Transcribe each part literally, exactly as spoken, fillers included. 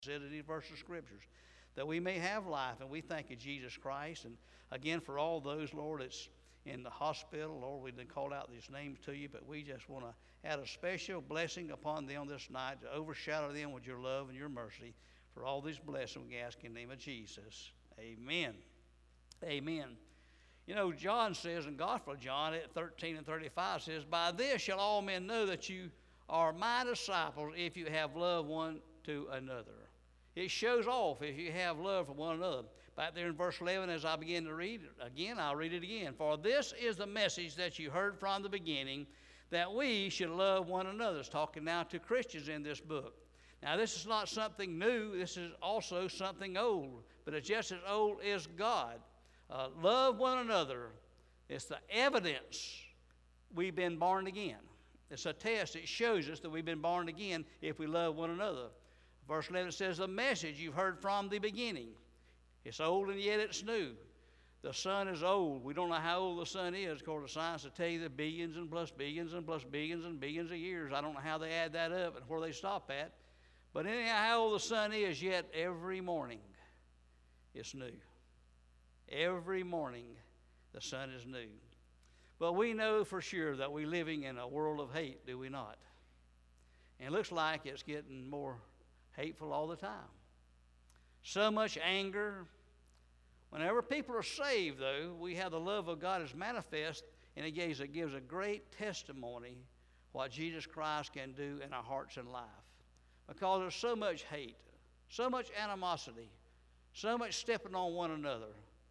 said in these verses of scriptures, that we may have life. And we thank you, Jesus Christ. And again, for all those, Lord, that's in the hospital, Lord, we didn't call out these names to you, but we just want to add a special blessing upon them this night to overshadow them with your love and your mercy. For all these blessings we ask in the name of Jesus. Amen. Amen. You know, John says in Gospel of John at thirteen and thirty-five says, by this shall all men know that you are my disciples if you have love one to another. It shows off if you have love for one another. Back there in verse eleven, as I begin to read it again, I'll read it again. For this is the message that you heard from the beginning, that we should love one another. It's talking now to Christians in this book. Now, this is not something new. This is also something old, but it's just as old as God. Uh, love one another. It's the evidence we've been born again. It's a test. It shows us that we've been born again if we love one another. Verse eleven says, the message you've heard from the beginning. It's old and yet it's new. The sun is old. We don't know how old the sun is, according to science, to tell you the billions and plus billions and plus billions and billions of years. I don't know how they add that up and where they stop at. But anyhow, how old the sun is, yet every morning it's new. Every morning the sun is new. But we know for sure that we're living in a world of hate, do we not? And it looks like it's getting more hateful all the time. So much anger. Whenever people are saved, though, we have the love of God is manifest, and it gives, it gives a great testimony what Jesus Christ can do in our hearts and life. Because there's so much hate, so much animosity, so much stepping on one another.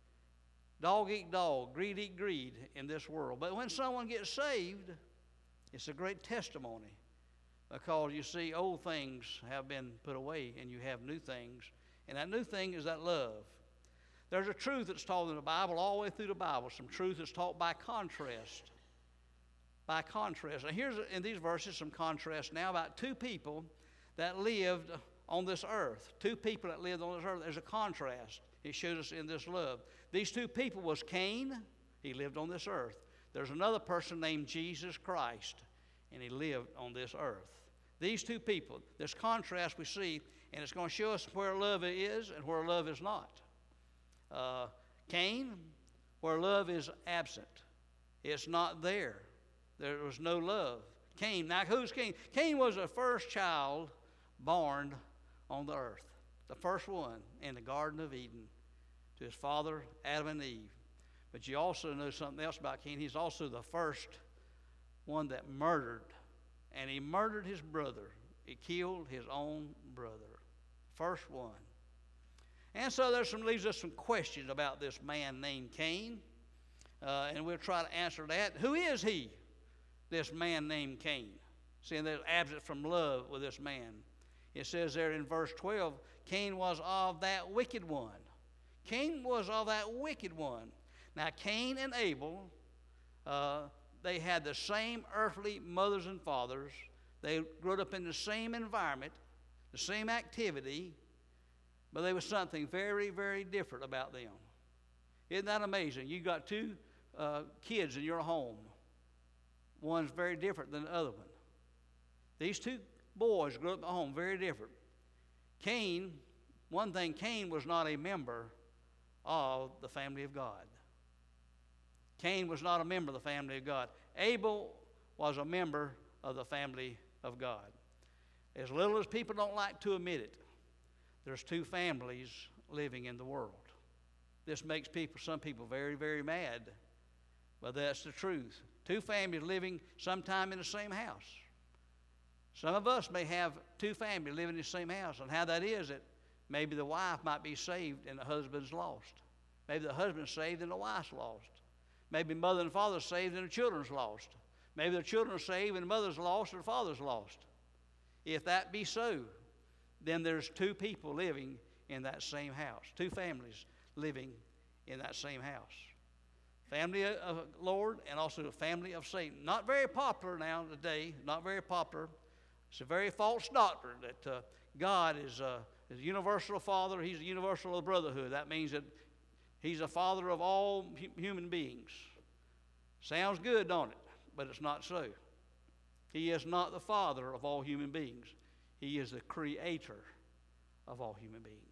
Dog eat dog, greed eat greed in this world. But when someone gets saved, it's a great testimony. Because you see, old things have been put away and you have new things. And that new thing is that love. There's a truth that's taught in the Bible, all the way through the Bible. Some truth that's taught by contrast. By contrast. Now here's in these verses some contrast now about two people that lived on this earth. Two people that lived on this earth. There's a contrast. It shows us in this love. These two people was Cain. He lived on this earth. There's another person named Jesus Christ, and he lived on this earth. These two people, this contrast we see, and it's going to show us where love is and where love is not. Uh, Cain, where love is absent. It's not there. There was no love. Cain, now who's Cain? Cain was the first child born on the earth. The first one in the Garden of Eden to his father, Adam and Eve. But you also know something else about Cain. He's also the first one that murdered. And he murdered his brother. He killed his own brother. First one. And so there's some leaves us some questions about this man named Cain. Uh, and we'll try to answer that. Who is he, this man named Cain? Seeing there's absent from love with this man. It says there in verse twelve, Cain was of that wicked one. Cain was of that wicked one. Now Cain and Abel, uh, they had the same earthly mothers and fathers. They grew up in the same environment, the same activity, but there was something very, very different about them. Isn't that amazing? You got two uh, kids in your home. One's very different than the other one. These two boys grew up at home very different. Cain, one thing, Cain was not a member of the family of God. Cain was not a member of the family of God. Abel was a member of the family of God. As little as people don't like to admit it, there's two families living in the world. This makes people, some people very, very mad, but that's the truth. Two families living sometime in the same house. Some of us may have two families living in the same house, and how that is that maybe the wife might be saved and the husband's lost. Maybe the husband's saved and the wife's lost. Maybe mother and father's saved and the children's lost. Maybe the children are saved and the mother's lost and the father's lost. If that be so, then there's two people living in that same house. Two families living in that same house. Family of Lord and also the family of Satan. Not very popular now today, not very popular. It's a very false doctrine that uh, God is, uh, is a universal father. He's a universal brotherhood. That means that he's a father of all hu- human beings. Sounds good, don't it? But it's not so. He is not the father of all human beings. He is the creator of all human beings.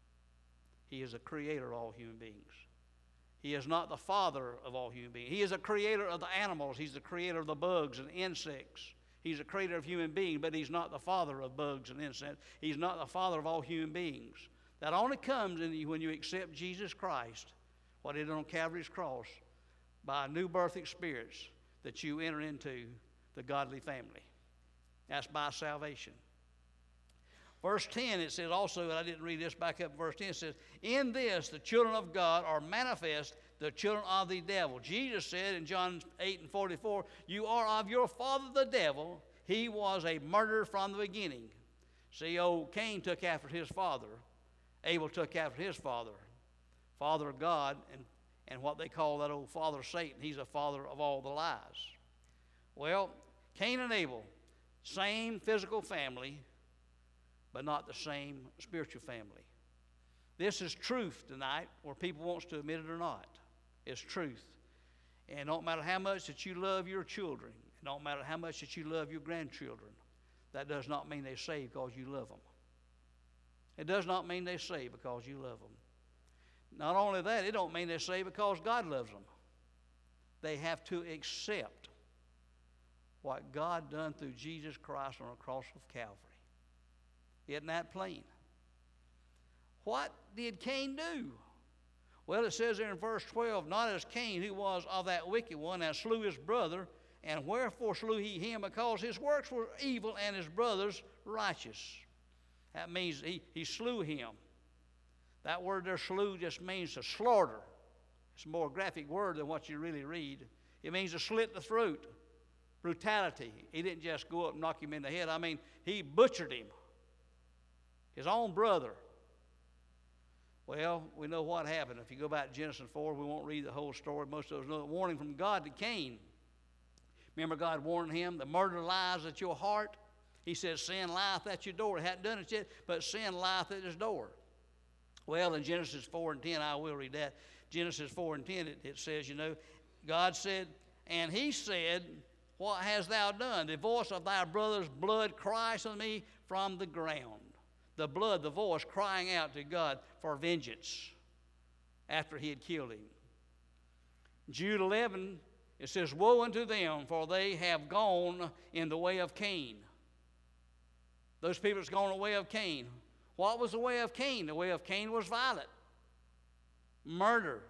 He is the creator of all human beings. He is not the father of all human beings. He is the creator of the animals. He's the creator of the bugs and insects. He's the creator of human beings, but he's not the father of bugs and insects. He's not the father of all human beings. That only comes in you when you accept Jesus Christ, what he did on Calvary's cross, by a new birth experience, that you enter into the godly family. That's by salvation. Verse ten, it says also, and I didn't read this, back up verse ten, it says, in this the children of God are manifest, the children of the devil. Jesus said in John eight and forty-four, you are of your father the devil. He was a murderer from the beginning. See, old Cain took after his father. Abel took after his father. Father of God, and, and what they call that old father Satan. He's a father of all the lies. Well, Cain and Abel, same physical family, but not the same spiritual family. This is truth tonight, whether people wants to admit it or not. It's truth. And it don't matter how much that you love your children, it don't matter how much that you love your grandchildren, that does not mean they're saved because you love them. It does not mean they're saved because you love them. Not only that, it don't mean they're saved because God loves them. They have to accept what God done through Jesus Christ on the cross of Calvary. Isn't that plain? What did Cain do? Well, it says there in verse twelve, not as Cain, who was of that wicked one, and slew his brother, and wherefore slew he him? Because his works were evil, and his brothers righteous. That means he, he slew him. That word there, slew, just means to slaughter. It's a more graphic word than what you really read. It means to slit the throat. Brutality. He didn't just go up and knock him in the head. I mean, he butchered him. His own brother. Well, we know what happened. If you go back to Genesis four, we won't read the whole story. Most of us know the warning from God to Cain. Remember God warned him, the murder lies at your heart. He said, sin lieth at your door. He hadn't done it yet, but sin lieth at his door. Well, in Genesis four and ten, I will read that. Genesis four and ten, it, it says, you know, God said, and he said, what hast thou done? The voice of thy brother's blood cries on me from the ground. The blood, the voice crying out to God for vengeance after he had killed him. Jude eleven, it says, woe unto them, for they have gone in the way of Cain. Those people that's gone the way of Cain. What was the way of Cain? The way of Cain was violent. Murder.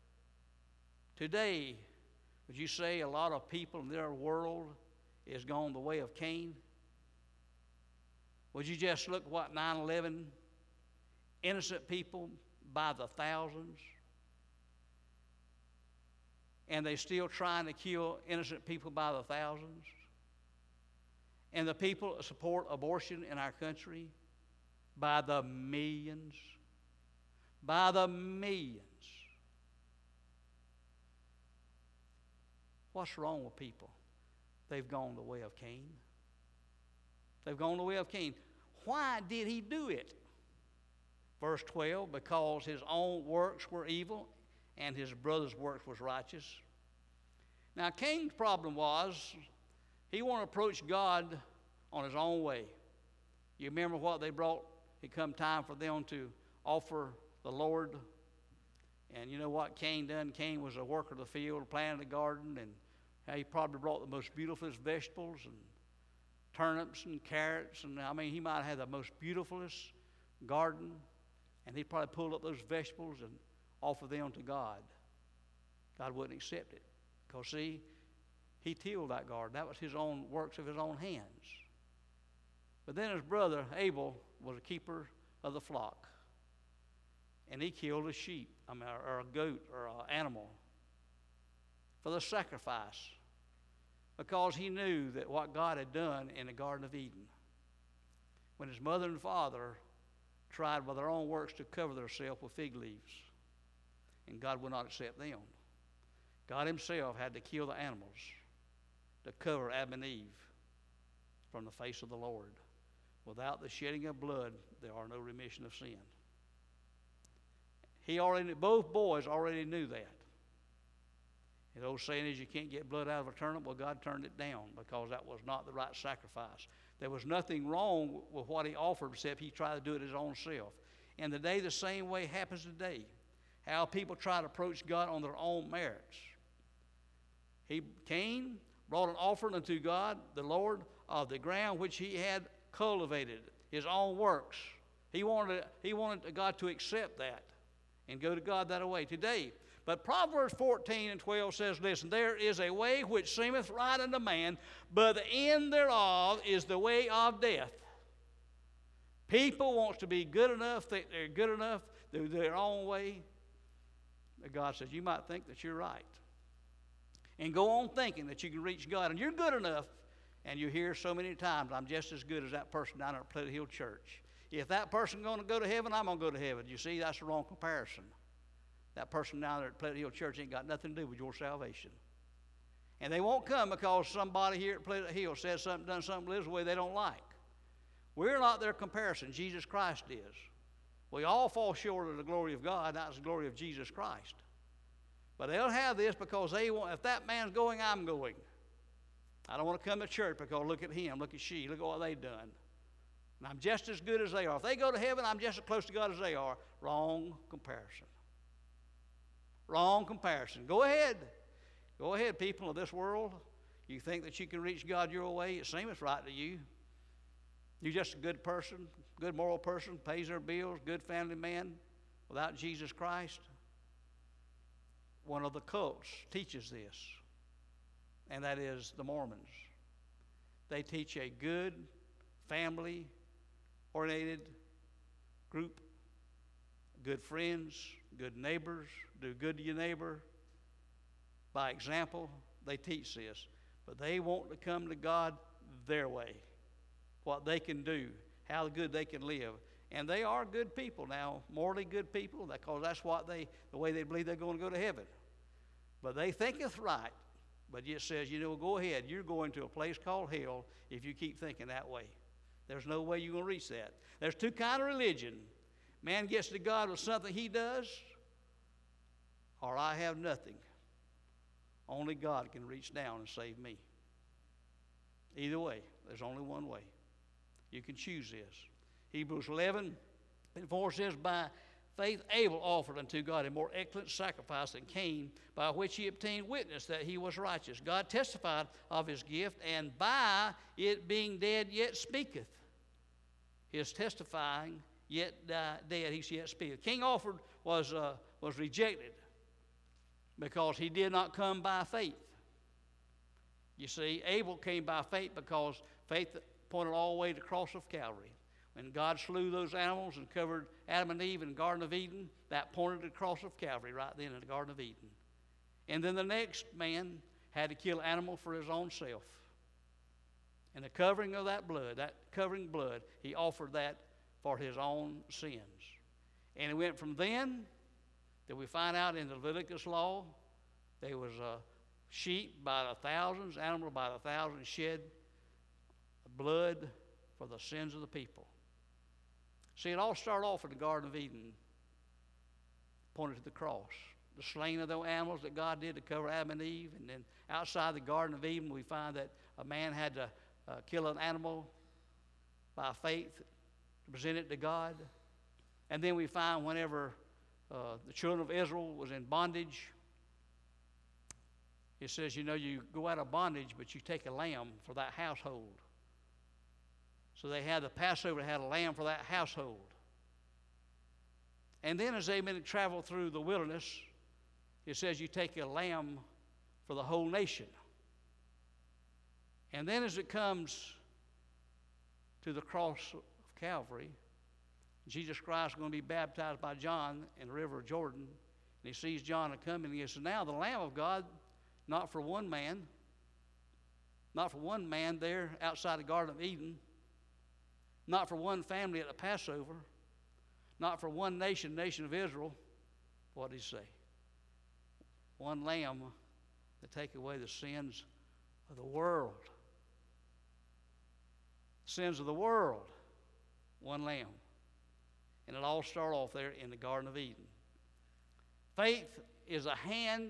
Today, would you say a lot of people in their world is gone the way of Cain? Would you just look what nine eleven, innocent people by the thousands, and they're still trying to kill innocent people by the thousands? And the people that support abortion in our country by the millions, by the millions. What's wrong with people? They've gone the way of Cain. They've gone the way of Cain. Why did he do it? Verse twelve, because his own works were evil and his brother's works was righteous. Now, Cain's problem was he wanted to approach God on his own way. You remember what they brought? It come time for them to offer the Lord. And you know what Cain done? Cain was a worker of the field, planted a garden, and he probably brought the most beautifulest vegetables and turnips and carrots. And I mean, he might have had the most beautifulest garden. And he probably pulled up those vegetables and offered them to God. God wouldn't accept it. Because, see, he tilled that garden. That was his own works of his own hands. But then his brother, Abel, was a keeper of the flock. And he killed a sheep, I mean, or a goat, or an animal for the sacrifice. Because he knew that what God had done in the Garden of Eden. When his mother and father tried by their own works to cover themselves with fig leaves. And God would not accept them. God himself had to kill the animals to cover Adam and Eve from the face of the Lord. Without the shedding of blood, there are no remission of sin. He already, both boys already knew that. And the old saying is you can't get blood out of a turnip. Well, God turned it down because that was not the right sacrifice. There was nothing wrong with what he offered except he tried to do it his own self. And today the same way happens today. How people try to approach God on their own merits. He, Cain brought an offering unto God, the Lord, of the ground which he had cultivated, his own works. He wanted, he wanted God to accept that and go to God that way today. But Proverbs fourteen and twelve says, listen, there is a way which seemeth right unto man, but the end thereof is the way of death. People want to be good enough, think they're good enough, do their own way. But God says, you might think that you're right. And go on thinking that you can reach God. And you're good enough, and you hear so many times, I'm just as good as that person down at Pleasant Hill Church. If that person's going to go to heaven, I'm going to go to heaven. You see, that's the wrong comparison. That person down there at Pleasant Hill Church ain't got nothing to do with your salvation. And they won't come because somebody here at Pleasant Hill says something, done something, lives the way they don't like. We're not their comparison. Jesus Christ is. We all fall short of the glory of God. That's the glory of Jesus Christ. But they'll have this because they want, if that man's going, I'm going. I don't want to come to church because look at him, look at she, look at what they've done. And I'm just as good as they are. If they go to heaven, I'm just as close to God as they are. Wrong comparison. Wrong comparison. Go ahead. Go ahead, people of this world. You think that you can reach God your way? It seems right to you. You're just a good person, good moral person, pays their bills, good family man without Jesus Christ. One of the cults teaches this, and that is the Mormons. They teach a good, family-oriented group, good friends, good neighbors, do good to your neighbor. By example, they teach this, but they want to come to God their way, what they can do, how good they can live. And they are good people now, morally good people, because that's what they, the way they believe they're going to go to heaven. But they thinketh right, but it says, you know, go ahead, you're going to a place called hell if you keep thinking that way. There's no way you're going to reach that. There's two kinds of religion. Man gets to God with something he does, or I have nothing. Only God can reach down and save me. Either way, there's only one way. You can choose this. Hebrews eleven and four says, by faith Abel offered unto God a more excellent sacrifice than Cain, by which he obtained witness that he was righteous. God testified of his gift, and by it being dead yet speaketh. His testifying yet uh, dead, he yet speaketh. King offered was, uh, was rejected because he did not come by faith. You see, Abel came by faith because faith pointed all the way to the cross of Calvary. When God slew those animals and covered Adam and Eve in the Garden of Eden, that pointed to the cross of Calvary right then in the Garden of Eden. And then the next man had to kill an animal for his own self. And the covering of that blood, that covering blood, he offered that for his own sins. And it went from then that we find out in the Leviticus law, there was a sheep by the thousands, animal by the thousands shed blood for the sins of the people. See, it all started off in the Garden of Eden, pointed to the cross. The slaying of those animals that God did to cover Adam and Eve. And then outside the Garden of Eden, we find that a man had to uh, kill an animal by faith to present it to God. And then we find whenever uh, the children of Israel was in bondage, it says, you know, you go out of bondage, but you take a lamb for that household. So they had the Passover, they had a lamb for that household. And then as they began to travel through the wilderness, it says you take a lamb for the whole nation. And then as it comes to the cross of Calvary, Jesus Christ is going to be baptized by John in the river of Jordan. And he sees John coming, and he says, now the Lamb of God, not for one man, not for one man there outside the Garden of Eden, not for one family at the Passover, not for one nation, nation of Israel. What did he say? One lamb to take away the sins of the world. Sins of the world. One lamb. And it all started off there in the Garden of Eden. Faith is a hand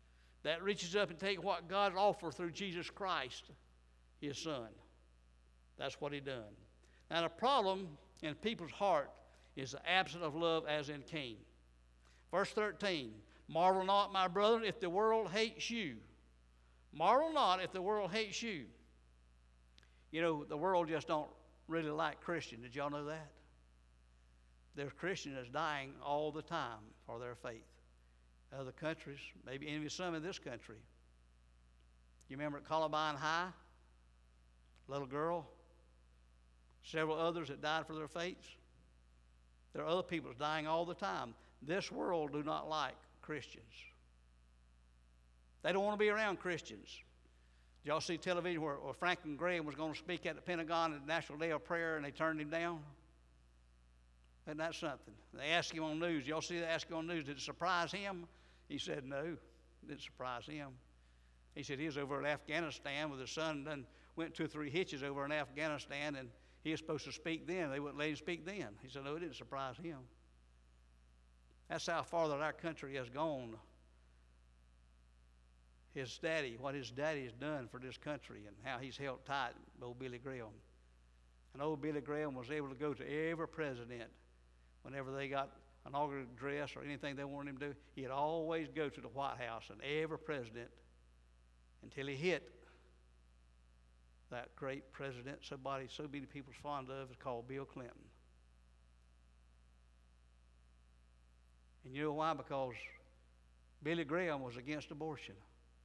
that reaches up and takes what God offered through Jesus Christ, his Son. That's what he done. Now the problem in people's heart is the absence of love as in Cain. Verse thirteen, marvel not, my brethren, if the world hates you. Marvel not if the world hates you. You know, the world just don't really like Christians. Did y'all know that? There's Christians that's dying all the time for their faith. Other countries, maybe even some in this country. You remember at Columbine High? Little girl. Several others that died for their faiths. There are other people that's dying all the time. This world do not like Christians. They don't want to be around Christians. Did y'all see television where, where Franklin Graham was going to speak at the Pentagon at the National Day of Prayer and they turned him down? Isn't that something? They asked him on news. Y'all see they asked him on news, did it surprise him? He said no, it didn't surprise him. He said he was over in Afghanistan with his son and went two or three hitches over in Afghanistan and he was supposed to speak then. They wouldn't let him speak then. He said no, it didn't surprise him. That's how far that our country has gone. His daddy, what his daddy has done for this country and how he's held tight with old Billy Graham. And old Billy Graham was able to go to every president whenever they got an inaugural address or anything they wanted him to do. He'd always go to the White House and every president until he hit that great president somebody so many people's fond of is called Bill Clinton. And you know why? Because Billy Graham was against abortion.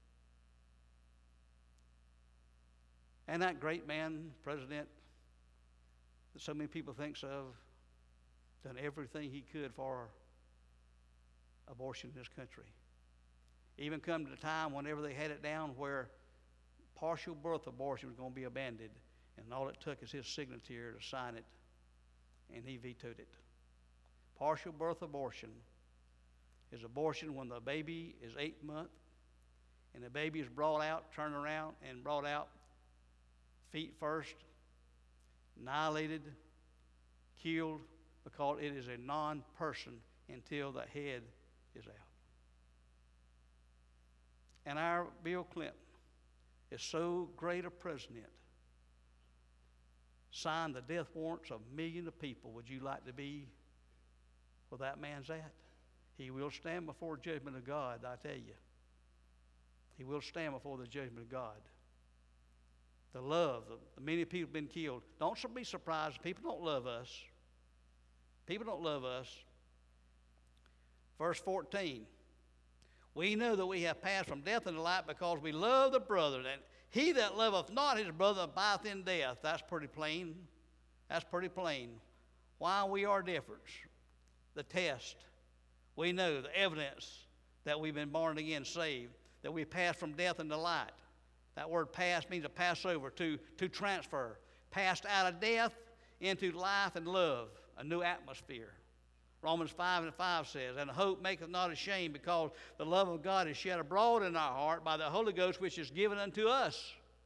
And that great man, president, that so many people think of, done everything he could for abortion in this country. Even come to the time whenever they had it down where partial birth abortion was going to be abandoned, and all it took is his signature to sign it, and he vetoed it. Partial birth abortion is abortion when the baby is eight months, and the baby is brought out, turned around, and brought out feet first, annihilated, killed, because it is a non-person until the head is out. And our Bill Clinton is so great a president, signed the death warrants of millions of people. Would you like to be where that man's at? He will stand before the judgment of God, I tell you. He will stand before the judgment of God. The love, the, the many people have been killed. Don't be surprised. People don't love us. People don't love us. Verse fourteen. We know that we have passed from death into life because we love the brother. And he that loveth not his brother abideth in death. That's pretty plain. That's pretty plain. Why we are different. The test. We know the evidence that we've been born again, saved. That we passed from death into light. That word pass means to pass over, to, to transfer. Passed out of death into life and love, a new atmosphere. Romans five and five says, and hope maketh not ashamed, because the love of God is shed abroad in our heart by the Holy Ghost, which is given unto us.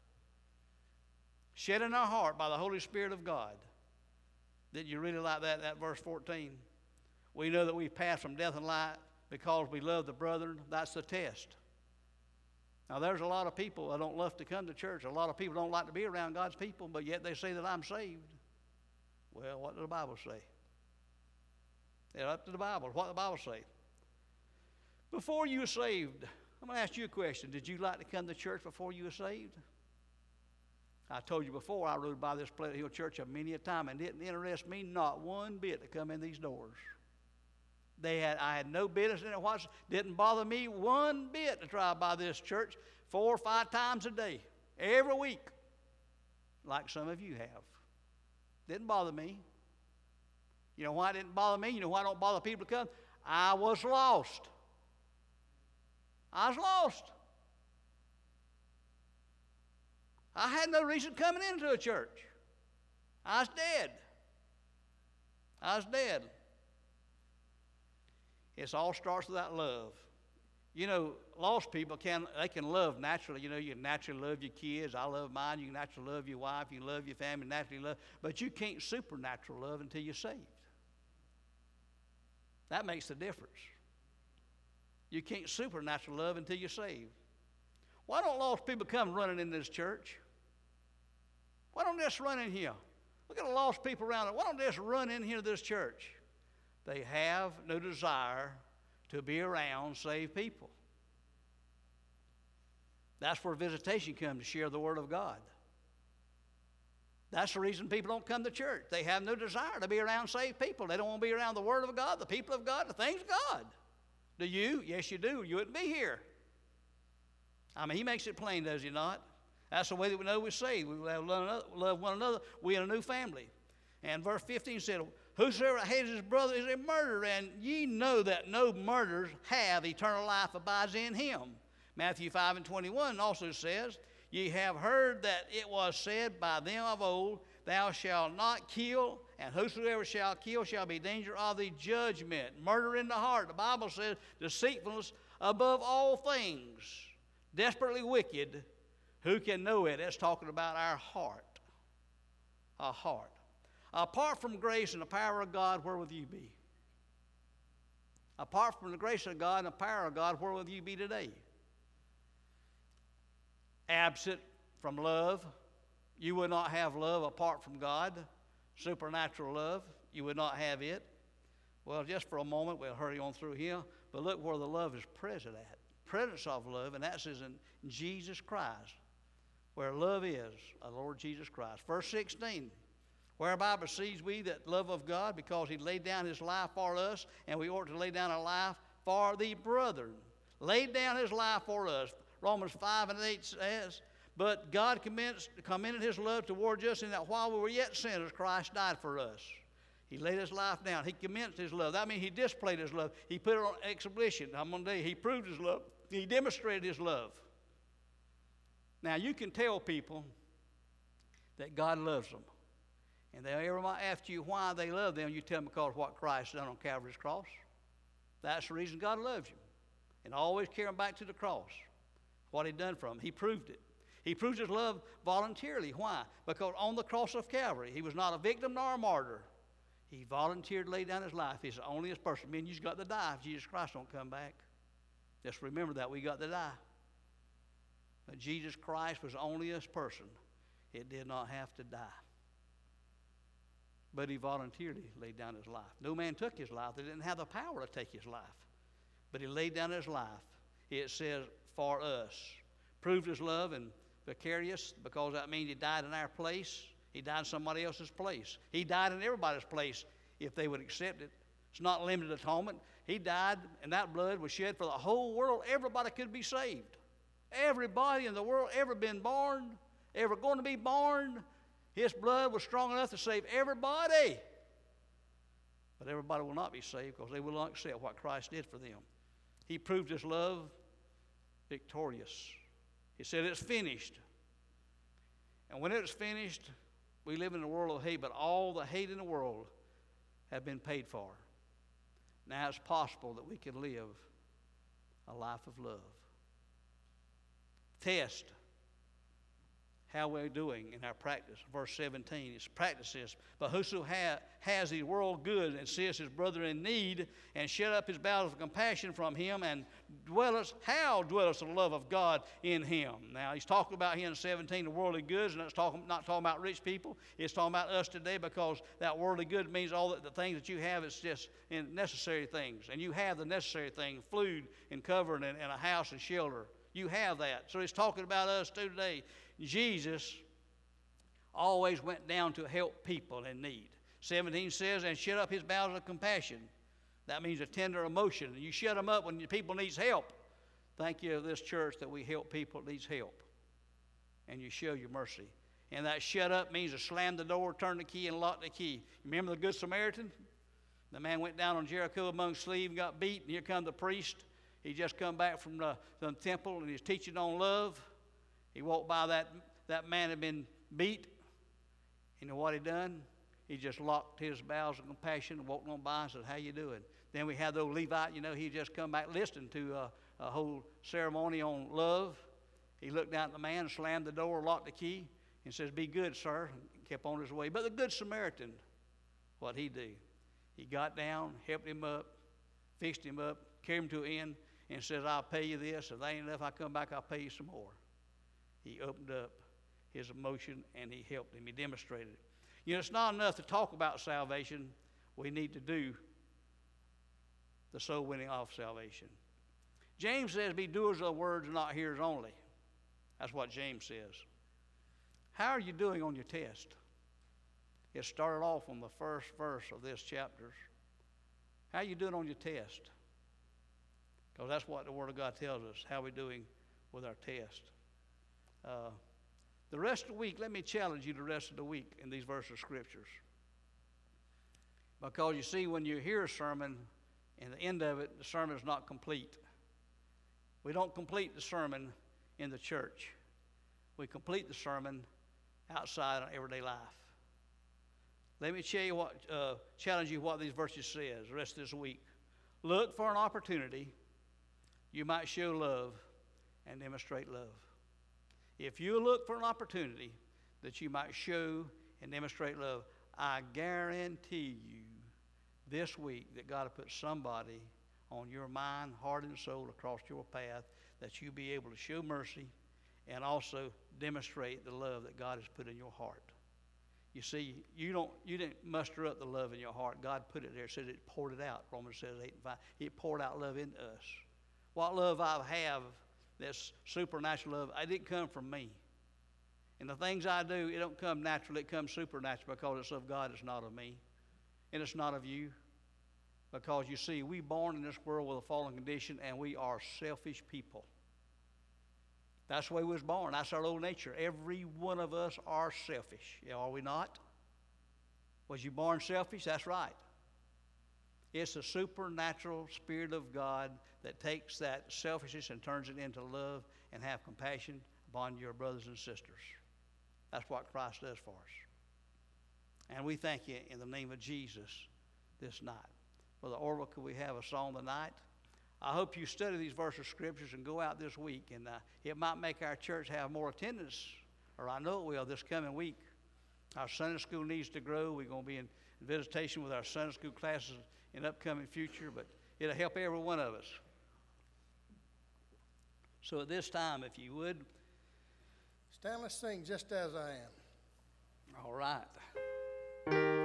Shed in our heart by the Holy Spirit of God. Did you really like that, that verse fourteen? We know that we've passed from death and life because we love the brethren. That's the test. Now, there's a lot of people that don't love to come to church. A lot of people don't like to be around God's people, but yet they say that I'm saved. Well, what does the Bible say? It's up to the Bible. What does the Bible say? Before you were saved, I'm going to ask you a question. Did you like to come to church before you were saved? I told you before, I rode by this Pleasant Hill Church a many a time, and it didn't interest me not one bit to come in these doors. They had, I had no business in it. What didn't bother me one bit to drive by this church four or five times a day, every week, like some of you have. Didn't bother me. You know why it didn't bother me? You know why I don't bother people to come? I was lost. I was lost. I had no reason coming into a church. I was dead. I was dead. It all starts with that love. You know, lost people can they can love naturally. You know, you can naturally love your kids. I love mine. You can naturally love your wife. You can love your family, naturally love. But you can't supernatural love until you're saved. That makes the difference. You can't supernatural love until you're saved. Why don't lost people come running into this church? Why don't they just run in here? Look at the lost people around it. Why don't they just run in here to this church? They have no desire to be around saved people. That's where visitation comes, to share the Word of God. That's the reason people don't come to church. They have no desire to be around saved people. They don't want to be around the Word of God, the people of God, the things of God. Do you? Yes, you do. You wouldn't be here. I mean, he makes it plain, does he not? That's the way that we know we're saved. We love one another. Love one another. We in a new family. And verse fifteen said, whosoever hates his brother is a murderer, and ye know that no murderers have eternal life abides in him. Matthew five and twenty-one also says, ye have heard that it was said by them of old, thou shalt not kill, and whosoever shall kill shall be danger of the judgment. Murder in the heart. The Bible says deceitfulness above all things. Desperately wicked. Who can know it? That's talking about our heart. Our heart. Apart from grace and the power of God, where would you be? Apart from the grace of God and the power of God, where would you be today? Absent from love. You would not have love apart from God. Supernatural love. You would not have it. Well, just for a moment, we'll hurry on through here. But look where the love is present at. Presence of love, and that says in Jesus Christ. Where love is, our Lord Jesus Christ. Verse sixteen. Whereby perceives we that love of God, because he laid down his life for us, and we ought to lay down our life for the brethren. Laid down his life for us. Romans five and eight says, but God commended his love towards us, in that while we were yet sinners, Christ died for us. He laid his life down. He commenced his love. That means he displayed his love. He put it on exhibition. I'm going to tell you, he proved his love. He demonstrated his love. Now, you can tell people that God loves them. And they ever might ask you why they love them, you tell them because of what Christ done on Calvary's cross. That's the reason God loves you. And always carry them back to the cross. What he done for them. He proved it. He proved his love voluntarily. Why? Because on the cross of Calvary, he was not a victim nor a martyr. He volunteered to lay down his life. He's the onlyest person. Men, you've got to die if Jesus Christ don't come back. Just remember that. We got to die. But Jesus Christ was the onlyest person. It did not have to die. But he voluntarily laid down his life. No man took his life. They didn't have the power to take his life. But he laid down his life. It says, for us. Proved his love and vicarious, because that means he died in our place. He died in somebody else's place. He died in everybody's place if they would accept it. It's not limited atonement. He died, and that blood was shed for the whole world. Everybody could be saved. Everybody in the world ever been born, ever going to be born, his blood was strong enough to save everybody. But everybody will not be saved because they will not accept what Christ did for them. He proved his love victorious. He said, it's finished. And when it's finished, we live in a world of hate, but all the hate in the world have been paid for. Now it's possible that we can live a life of love. Test how we're doing in our practice. Verse seventeen, it's practices. But whoso ha- has the world good and sees his brother in need, and shut up his bowels of compassion from him, and dwelleth, how dwelleth the love of God in him? Now, he's talking about here in seventeen, the worldly goods, and it's talking, not talking about rich people. It's talking about us today, because that worldly good means all the, the things that you have is just in necessary things. And you have the necessary things, food and covering and, and a house and shelter. You have that. So he's talking about us too today. Jesus always went down to help people in need. seventeen says, and shut up his bowels of compassion. That means a tender emotion. You shut them up when people needs help. Thank you to this church that we help people that needs help. And you show your mercy. And that shut up means to slam the door, turn the key, and lock the key. Remember the Good Samaritan? The man went down on Jericho among slaves and got beat, and here come the priest. He just come back from the, the temple, and he's teaching on love. He walked by that, that man had been beat. You know what he done? He just locked his bowels of compassion and walked on by and said, how you doing? Then we had the old Levite, you know, he just come back listening to a, a whole ceremony on love. He looked down at the man, slammed the door, locked the key, and says, be good, sir, and kept on his way. But the Good Samaritan, what'd he do? He got down, helped him up, fixed him up, carried him to an inn, and says, I'll pay you this. If that ain't enough, I come back, I'll pay you some more. He opened up his emotion, and he helped him. He demonstrated it. You know, it's not enough to talk about salvation. We need to do the soul winning of salvation. James says, be doers of the words and not hearers only. That's what James says. How are you doing on your test? It started off on the first verse of this chapter. How are you doing on your test? Because that's what the Word of God tells us, how we're doing with our test. Uh, the rest of the week, let me challenge you the rest of the week in these verses of Scriptures. Because you see, when you hear a sermon, and the end of it, the sermon is not complete. We don't complete the sermon in the church. We complete the sermon outside in everyday life. Let me tell you what, uh, challenge you what these verses says the rest of this week. Look for an opportunity you might show love and demonstrate love. If you look for an opportunity that you might show and demonstrate love, I guarantee you this week that God will put somebody on your mind, heart, and soul across your path that you be able to show mercy and also demonstrate the love that God has put in your heart. You see, you don't you didn't muster up the love in your heart. God put it there. It says it poured it out. Romans says eight and five. He poured out love into us. What love I have, this supernatural love, it didn't come from me. And the things I do, it don't come natural. It comes supernatural because it's of God. It's not of me. And it's not of you. Because you see, we born in this world with a fallen condition, and we are selfish people. That's the way we was born. That's our old nature. Every one of us are selfish. Yeah, are we not? Was you born selfish? That's right. It's the supernatural Spirit of God that takes that selfishness and turns it into love and have compassion upon your brothers and sisters. That's what Christ does for us. And we thank you in the name of Jesus this night. Brother Orville, could we have a song tonight? I hope you study these verses of Scriptures and go out this week, and uh, it might make our church have more attendance, or I know it will this coming week. Our Sunday school needs to grow. We're going to be in visitation with our Sunday school classes in the upcoming future, but it'll help every one of us. So at this time, if you would. Stand, let's sing Just As I Am. All right.